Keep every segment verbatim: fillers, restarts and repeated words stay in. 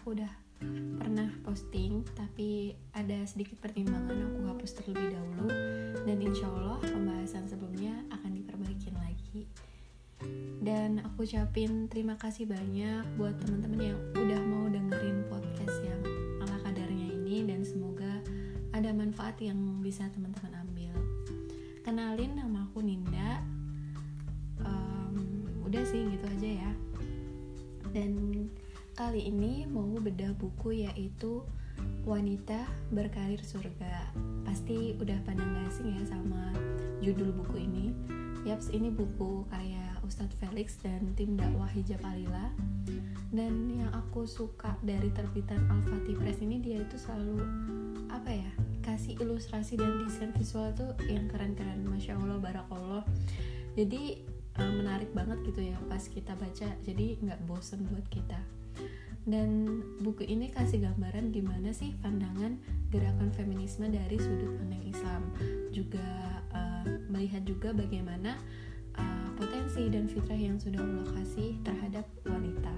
aku udah pernah posting, tapi ada sedikit pertimbangan aku hapus terlebih dahulu, dan insya Allah pembahasan sebelumnya akan diperbaikin lagi. Dan aku ucapin terima kasih banyak buat teman-teman yang udah mau dengerin podcast yang ala kadarnya ini, dan semoga ada manfaat yang bisa teman-teman ambil. Kenalin, nama aku Ninda. um, Udah sih gitu aja ya. Dan kali ini mau bedah buku, yaitu Wanita Berkarir Surga. Pasti udah pada gak asing ya sama judul buku ini. Yaps, ini buku karya Ustadz Felix dan tim dakwah Hijab Alila. Dan yang aku suka dari terbitan Al-Fatih Press ini, dia itu selalu apa ya, kasih ilustrasi dan desain visual tuh yang keren-keren, masya Allah, barakallah. Jadi uh, menarik banget gitu ya pas kita baca, jadi nggak bosen buat kita. Dan buku ini kasih gambaran gimana sih pandangan gerakan feminisme dari sudut pandang Islam, juga uh, melihat juga bagaimana uh, potensi dan fitrah yang sudah Allah kasih terhadap wanita.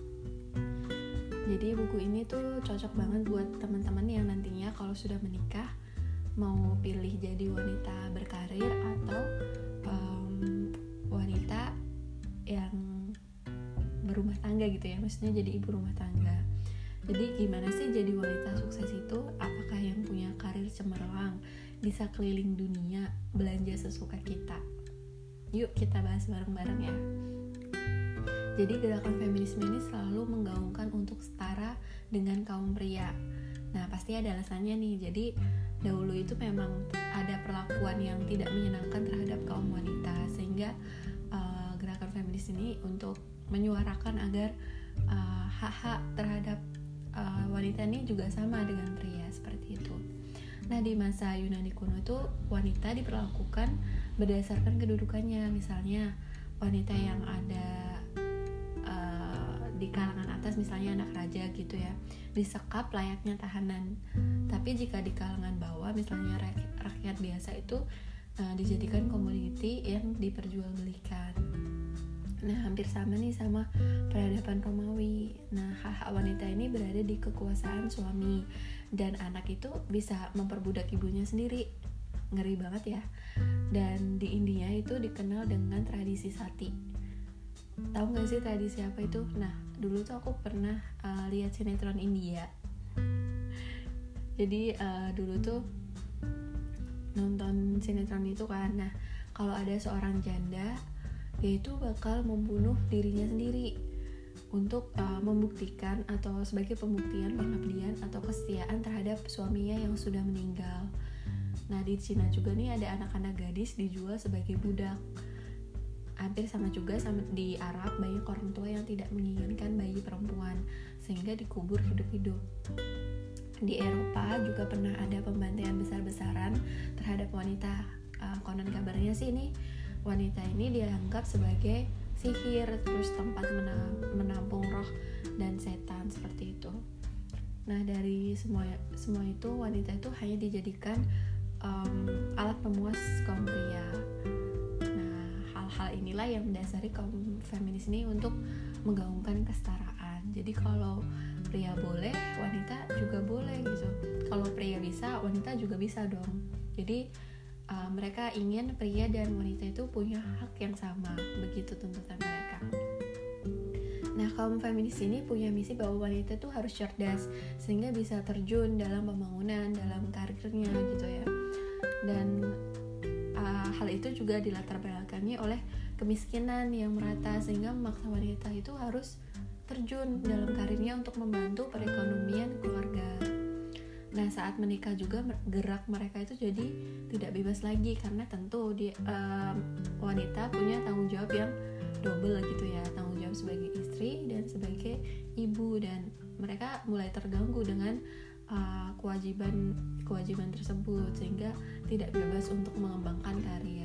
Jadi buku ini tuh cocok banget buat teman-teman yang nantinya kalau sudah menikah mau pilih jadi wanita berkarir atau um, wanita yang berumah tangga gitu ya, maksudnya jadi ibu rumah tangga. Jadi gimana sih jadi wanita sukses itu? Apakah yang punya karir cemerlang, bisa keliling dunia, belanja sesuka kita? Yuk kita bahas bareng-bareng ya. Jadi gerakan feminisme ini selalu menggaungkan untuk setara dengan kaum pria. Nah pasti ada alasannya nih. Jadi dahulu itu memang ada perlakuan yang tidak menyenangkan terhadap kaum wanita, sehingga uh, gerakan feminis ini untuk menyuarakan agar uh, hak-hak terhadap uh, wanita ini juga sama dengan pria, seperti itu. Nah di masa Yunani kuno itu wanita diperlakukan berdasarkan kedudukannya. Misalnya wanita yang ada di kalangan atas, misalnya anak raja gitu ya, disekap layaknya tahanan. Tapi jika di kalangan bawah, misalnya rakyat, rakyat biasa itu uh, dijadikan komoditi yang diperjualbelikan. Nah hampir sama nih sama peradaban Romawi. Nah hak-hak wanita ini berada di kekuasaan suami, dan anak itu bisa memperbudak ibunya sendiri. Ngeri banget ya. Dan di India itu dikenal dengan tradisi sati. Tahu nggak sih tradisi apa itu? Nah dulu tuh aku pernah uh, lihat sinetron India. Jadi uh, dulu tuh nonton sinetron itu kan. Nah kalau ada seorang janda, dia itu bakal membunuh dirinya sendiri untuk uh, membuktikan atau sebagai pembuktian pengabdian atau kesetiaan terhadap suaminya yang sudah meninggal. Nah di Cina juga nih ada anak-anak gadis dijual sebagai budak. Hampir sama juga sama di Arab, banyak orang tua yang tidak menginginkan bayi perempuan sehingga dikubur hidup-hidup. Di Eropa juga pernah ada pembantaian besar-besaran terhadap wanita. Uh, konon kabarnya sih ini wanita ini dianggap sebagai sihir, terus tempat menampung roh dan setan, seperti itu. Nah dari semua semua itu wanita itu hanya dijadikan um, alat pemuas kaum pria. Hal inilah yang mendasari kaum feminis ini untuk menggaungkan kesetaraan. Jadi kalau pria boleh, wanita juga boleh gitu. Kalau pria bisa, wanita juga bisa dong. Jadi uh, mereka ingin pria dan wanita itu punya hak yang sama, begitu tuntutan mereka. Nah kaum feminis ini punya misi bahwa wanita itu harus cerdas sehingga bisa terjun dalam pembangunan, dalam karirnya gitu ya. Dan Uh, hal itu juga dilatar belakangi oleh kemiskinan yang merata, sehingga memaksa wanita itu harus terjun dalam karirnya untuk membantu perekonomian keluarga. Nah saat menikah juga gerak mereka itu jadi tidak bebas lagi, karena tentu di, uh, wanita punya tanggung jawab yang double gitu ya, tanggung jawab sebagai istri dan sebagai ibu, dan mereka mulai terganggu dengan Uh, kewajiban kewajiban tersebut, sehingga tidak bebas untuk mengembangkan karir.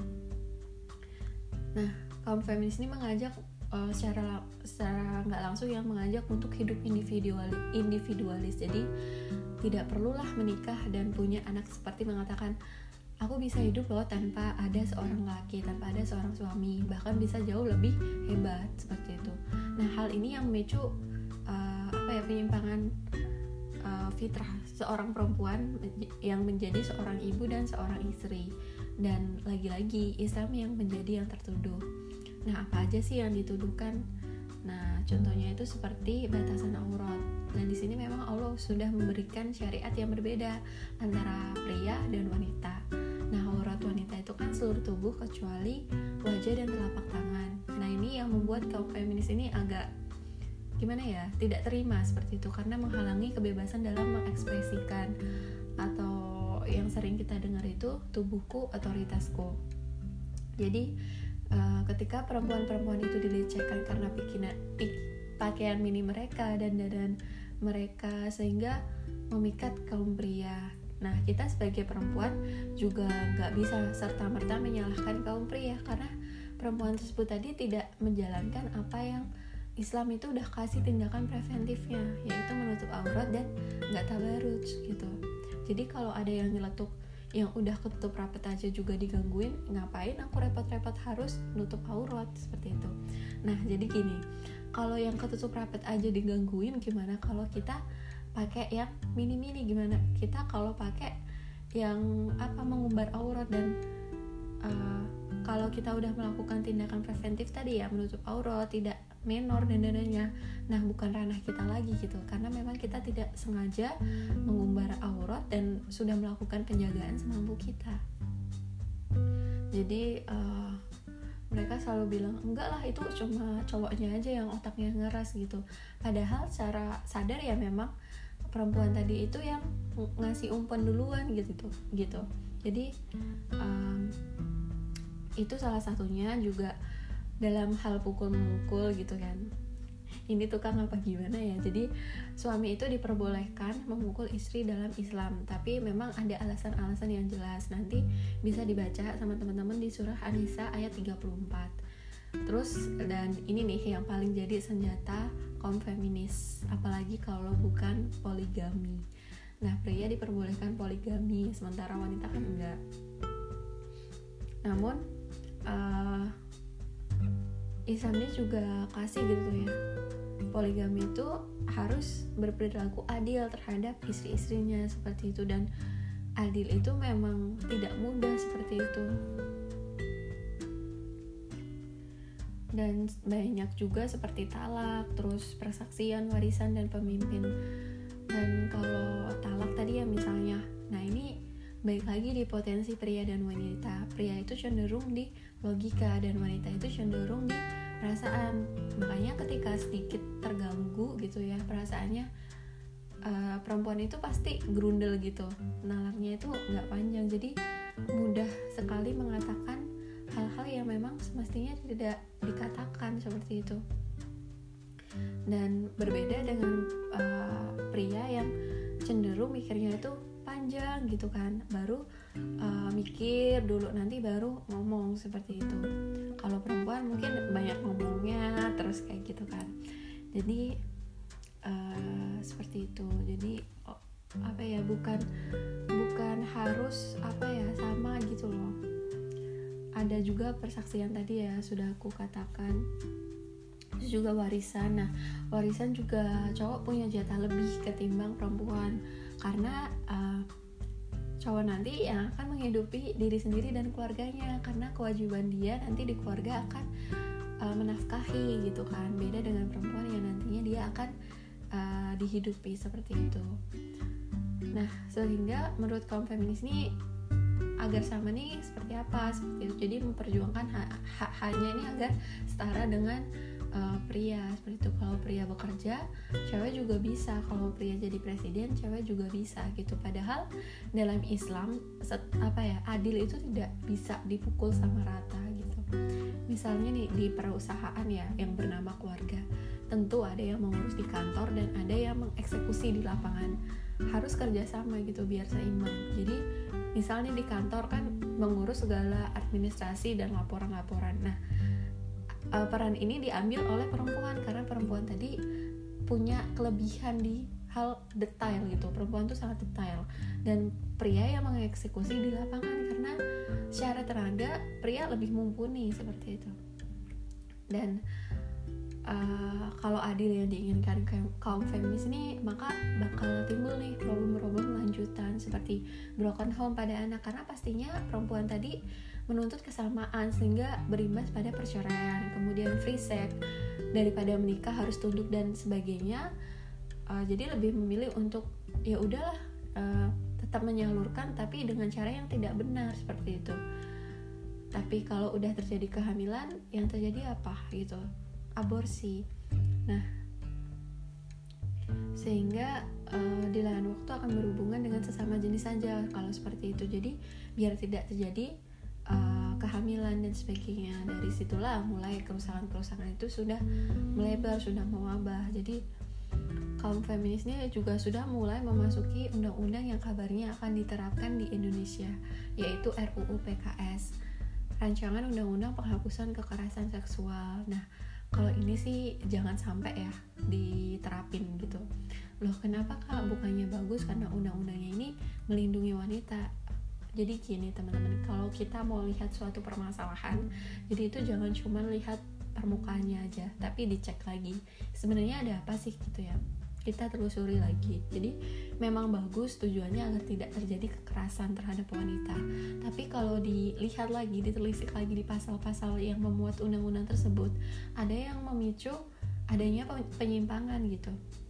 Nah, kaum feminis ini mengajak uh, secara secara nggak langsung yang mengajak untuk hidup individual individualis. Jadi tidak perlulah menikah dan punya anak, seperti mengatakan aku bisa hidup loh tanpa ada seorang laki, tanpa ada seorang suami, bahkan bisa jauh lebih hebat, seperti itu. Nah, hal ini yang memicu uh, apa ya penyimpangan uh, fitrah seorang perempuan yang menjadi seorang ibu dan seorang istri. Dan lagi-lagi Islam yang menjadi yang tertuduh. Nah, apa aja sih yang dituduhkan? Nah, contohnya itu seperti batasan aurat. Nah, di sini memang Allah sudah memberikan syariat yang berbeda antara pria dan wanita. Nah, aurat wanita itu kan seluruh tubuh kecuali wajah dan telapak tangan. Nah, ini yang membuat kaum feminis ini agak gimana ya, tidak terima seperti itu karena menghalangi kebebasan dalam mengekspresikan, atau yang sering kita dengar itu tubuhku otoritasku. Jadi uh, ketika perempuan-perempuan itu dilecehkan karena pikina, pik, pakaian mini mereka dan dandan mereka sehingga memikat kaum pria. Nah, kita sebagai perempuan juga nggak bisa serta-merta menyalahkan kaum pria karena perempuan tersebut tadi tidak menjalankan apa yang Islam itu udah kasih tindakan preventifnya, yaitu menutup aurat dan nggak tabaruj gitu. Jadi kalau ada yang nyeletuk yang udah ketutup rapat aja juga digangguin, ngapain aku repot-repot harus nutup aurat seperti itu. Nah, jadi gini, kalau yang ketutup rapat aja digangguin, gimana kalau kita pakai yang mini-mini? Gimana kita kalau pakai yang apa mengumbar aurat? Dan uh, kalau kita udah melakukan tindakan preventif tadi ya, menutup aurat, tidak menor dan dananya, nah bukan ranah kita lagi gitu, karena memang kita tidak sengaja mengumbar aurat dan sudah melakukan penjagaan semampu kita. Jadi uh, mereka selalu bilang enggak lah, itu cuma cowoknya aja yang otaknya ngeras gitu, padahal secara sadar ya memang perempuan tadi itu yang ngasih umpan duluan gitu gitu. Jadi um, itu salah satunya juga dalam hal pukul-memukul gitu kan. Ini tukang apa gimana ya. Jadi suami itu diperbolehkan memukul istri dalam Islam, tapi memang ada alasan-alasan yang jelas. Nanti bisa dibaca sama teman-teman di surah An-Nisa ayat tiga puluh empat. Terus, dan ini nih yang paling jadi senjata kaum feminis, apalagi kalau bukan poligami. Nah, pria diperbolehkan poligami, sementara wanita kan enggak. Namun uh, Islam ini juga kasih gitu ya, poligami itu harus berperilaku adil terhadap istri-istrinya seperti itu, dan adil itu memang tidak mudah seperti itu. Dan banyak juga seperti talak, terus persaksian, warisan, dan pemimpin. Dan kalau talak tadi ya misalnya, nah ini baik lagi di potensi pria dan wanita. Pria itu cenderung di logika dan wanita itu cenderung di perasaan. Makanya ketika sedikit terganggu gitu ya perasaannya, uh, perempuan itu pasti grundel gitu, nalarnya itu nggak panjang, jadi mudah sekali mengatakan hal-hal yang memang semestinya tidak dikatakan seperti itu. Dan berbeda dengan uh, pria yang cenderung mikirnya itu panjang gitu kan, baru uh, mikir dulu nanti baru ngomong seperti itu. Kalau perempuan mungkin banyak ngomongnya terus kayak gitu kan. Jadi uh, seperti itu. Jadi oh, apa ya, bukan bukan harus apa ya sama gitu loh. Ada juga persaksian tadi ya sudah aku katakan. Terus juga warisan. Nah, warisan juga cowok punya jatah lebih ketimbang perempuan, karena uh, cowok nanti yang akan menghidupi diri sendiri dan keluarganya, karena kewajiban dia nanti di keluarga akan uh, menafkahi gitu kan. Beda dengan perempuan yang nantinya dia akan uh, dihidupi seperti itu. Nah, sehingga menurut kaum feminis ini agar sama nih seperti apa seperti itu. Jadi memperjuangkan hak-haknya ini agar setara dengan Uh, pria seperti itu. Kalau pria bekerja, cewek juga bisa. Kalau pria jadi presiden, cewek juga bisa gitu. Padahal dalam Islam set, apa ya, adil itu tidak bisa dipukul sama rata gitu. Misalnya nih di perusahaan ya yang bernama keluarga, tentu ada yang mengurus di kantor dan ada yang mengeksekusi di lapangan. Harus kerjasama gitu biar seimbang. Jadi misalnya di kantor kan mengurus segala administrasi dan laporan-laporan. Nah, Uh, peran ini diambil oleh perempuan karena perempuan tadi punya kelebihan di hal detail gitu. Perempuan tuh sangat detail, dan pria yang mengeksekusi di lapangan karena secara tenaga pria lebih mumpuni seperti itu. Dan uh, kalau adil yang diinginkan kaum feminis ini, maka bakal timbul nih problem-problem lanjutan seperti broken home pada anak, karena pastinya perempuan tadi menuntut kesamaan sehingga berimbas pada perceraian, kemudian free sex daripada menikah harus tunduk dan sebagainya. Uh, jadi lebih memilih untuk ya udahlah uh, tetap menyalurkan tapi dengan cara yang tidak benar seperti itu. Tapi kalau udah terjadi kehamilan, yang terjadi apa gitu? Aborsi. Nah, sehingga uh, di lain waktu akan berhubungan dengan sesama jenis saja kalau seperti itu. Jadi biar tidak terjadi uh, kehamilan dan sebagainya. Dari situlah mulai kerusakan-kerusakan itu sudah melebar, sudah mewabah. Jadi kaum feminis ini juga sudah mulai memasuki undang-undang yang kabarnya akan diterapkan di Indonesia, yaitu R U U P K S, Rancangan Undang-Undang Penghapusan Kekerasan Seksual. Nah, kalau ini sih jangan sampai ya diterapin gitu. Loh, kenapa Kak? Bukannya bagus karena undang-undangnya ini melindungi wanita. Jadi gini teman-teman, kalau kita mau lihat suatu permasalahan, jadi itu jangan cuma lihat permukaannya aja, tapi dicek lagi sebenarnya ada apa sih gitu ya, kita telusuri lagi. Jadi memang bagus tujuannya agar tidak terjadi kekerasan terhadap wanita, tapi kalau dilihat lagi, ditelisik lagi di pasal-pasal yang memuat undang-undang tersebut, ada yang memicu adanya penyimpangan gitu.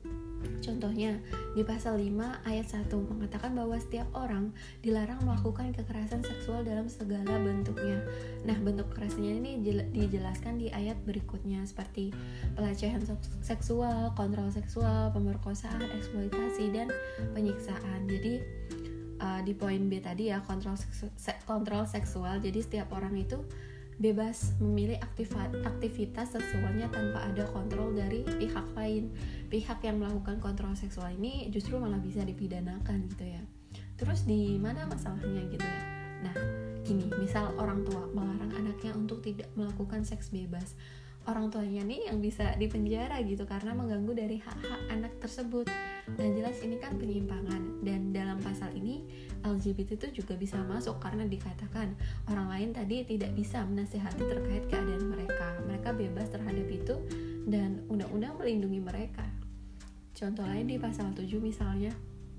Contohnya di pasal lima ayat satu mengatakan bahwa setiap orang dilarang melakukan kekerasan seksual dalam segala bentuknya. Nah, bentuk kekerasannya ini dijelaskan di ayat berikutnya seperti pelecehan seksual, kontrol seksual, pemerkosaan, eksploitasi, dan penyiksaan. Jadi uh, di poin B tadi ya, kontrol seksu- kontrol seksual. Jadi setiap orang itu bebas memilih aktivitas seksualnya tanpa ada kontrol dari pihak lain. Pihak yang melakukan kontrol seksual ini justru malah bisa dipidanakan gitu ya. Terus di mana masalahnya gitu ya? Nah, gini, misal orang tua melarang anaknya untuk tidak melakukan seks bebas, orang tuanya nih yang bisa dipenjara gitu karena mengganggu dari hak-hak anak tersebut. Nah, jelas ini kan penyimpangan, dan dalam pasal ini L G B T itu juga bisa masuk karena dikatakan orang lain tadi tidak bisa menasihati terkait keadaan mereka. Mereka bebas terhadap itu dan undang-undang melindungi mereka. Contoh lain di pasal tujuh misalnya,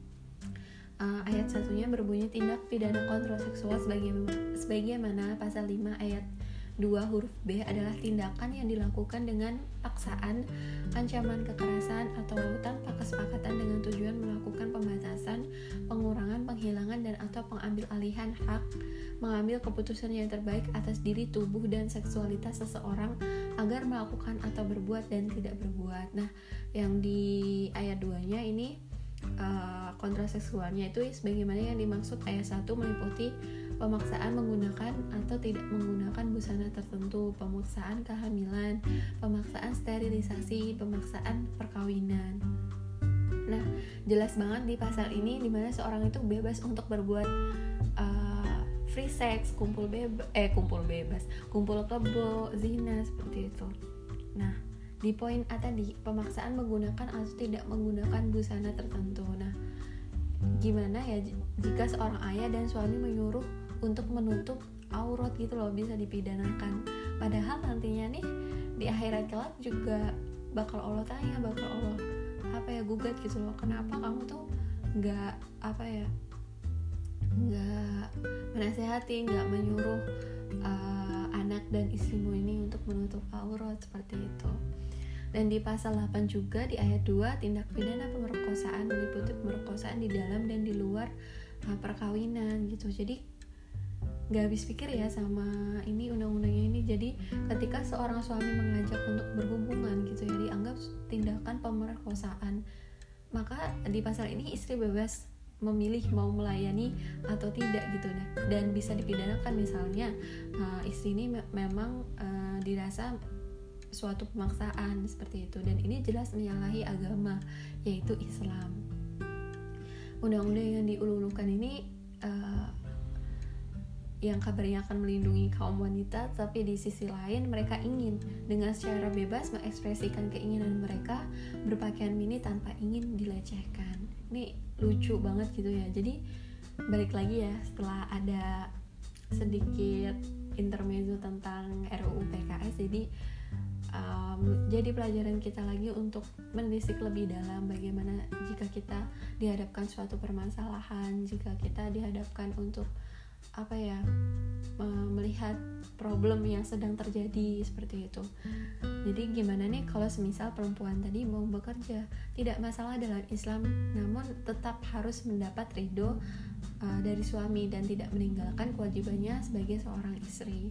uh, ayat satunya berbunyi tindak pidana kontrol seksual sebagaimana, sebagaimana pasal lima ayat dua huruf B adalah tindakan yang dilakukan dengan paksaan, ancaman kekerasan, atau tanpa kesepakatan dengan tujuan melakukan pembatasan, pengurangan, penghilangan, dan atau pengambil alihan hak, mengambil keputusan yang terbaik atas diri, tubuh, dan seksualitas seseorang agar melakukan atau berbuat dan tidak berbuat. Nah, yang di ayat dua-nya ini uh, kontrol seksualnya itu sebagaimana yang dimaksud ayat satu meliputi pemaksaan menggunakan atau tidak menggunakan busana tertentu, pemaksaan kehamilan, pemaksaan sterilisasi, pemaksaan perkawinan. Nah, jelas banget di pasal ini di mana seorang itu bebas untuk berbuat uh, free sex, kumpul bebas, eh kumpul bebas, kumpul kebo, zina seperti itu. Nah, di poin A tadi pemaksaan menggunakan atau tidak menggunakan busana tertentu. Nah, gimana ya jika seorang ayah dan suami menyuruh untuk menutup aurat gitu loh, bisa dipidanakan. Padahal nantinya nih di akhirat kelak juga bakal Allah tanya, bakal Allah apa ya gugat gitu loh, kenapa kamu tuh nggak apa ya nggak menasehati, nggak menyuruh uh, anak dan istrimu ini untuk menutup aurat seperti itu. Dan di pasal delapan juga di ayat dua tindak pidana pemerkosaan meliputi pemerkosaan di dalam dan di luar uh, perkawinan gitu. Jadi gak habis pikir ya sama ini undang-undangnya ini. Jadi ketika seorang suami mengajak untuk berhubungan gitu ya, dianggap tindakan pemerkosaan, maka di pasal ini istri bebas memilih mau melayani atau tidak gitu nah. Dan bisa dipidanakan misalnya uh, istri ini me- memang uh, dirasa suatu pemaksaan seperti itu, dan ini jelas menyalahi agama yaitu Islam. Undang-undang yang diululukan ini uh, yang kabarnya akan melindungi kaum wanita, tapi di sisi lain mereka ingin dengan secara bebas mengekspresikan keinginan mereka berpakaian mini tanpa ingin dilecehkan. Ini lucu banget gitu ya. Jadi balik lagi ya, setelah ada sedikit intermezzo tentang R U U P K S, jadi um, jadi pelajaran kita lagi untuk menelisik lebih dalam bagaimana jika kita dihadapkan suatu permasalahan, jika kita dihadapkan untuk apa ya melihat problem yang sedang terjadi seperti itu. Jadi gimana nih kalau semisal perempuan tadi mau bekerja, tidak masalah dalam Islam, namun tetap harus mendapat ridho uh, dari suami dan tidak meninggalkan kewajibannya sebagai seorang istri.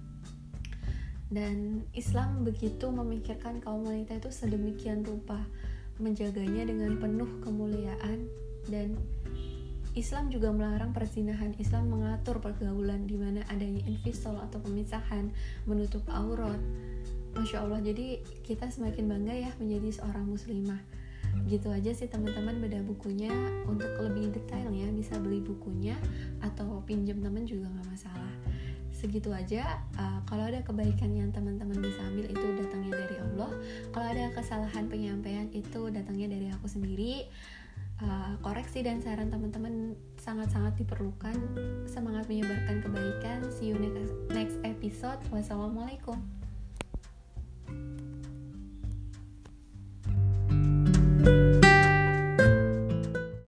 Dan Islam begitu memikirkan kaum wanita itu sedemikian rupa, menjaganya dengan penuh kemuliaan. Dan Islam juga melarang perzinahan. Islam mengatur pergaulan di mana adanya infisal atau pemisahan, menutup aurat. Masya Allah, jadi kita semakin bangga ya menjadi seorang muslimah. Gitu aja sih teman-teman beda bukunya. Untuk lebih detailnya bisa beli bukunya atau pinjam teman juga gak masalah. Segitu aja. Uh, kalau ada kebaikan yang teman-teman bisa ambil itu datangnya dari Allah. Kalau ada kesalahan penyampaian itu datangnya dari aku sendiri. Uh, koreksi dan saran teman-teman sangat-sangat diperlukan. Semangat menyebarkan kebaikan. See you next, next episode. Wassalamualaikum.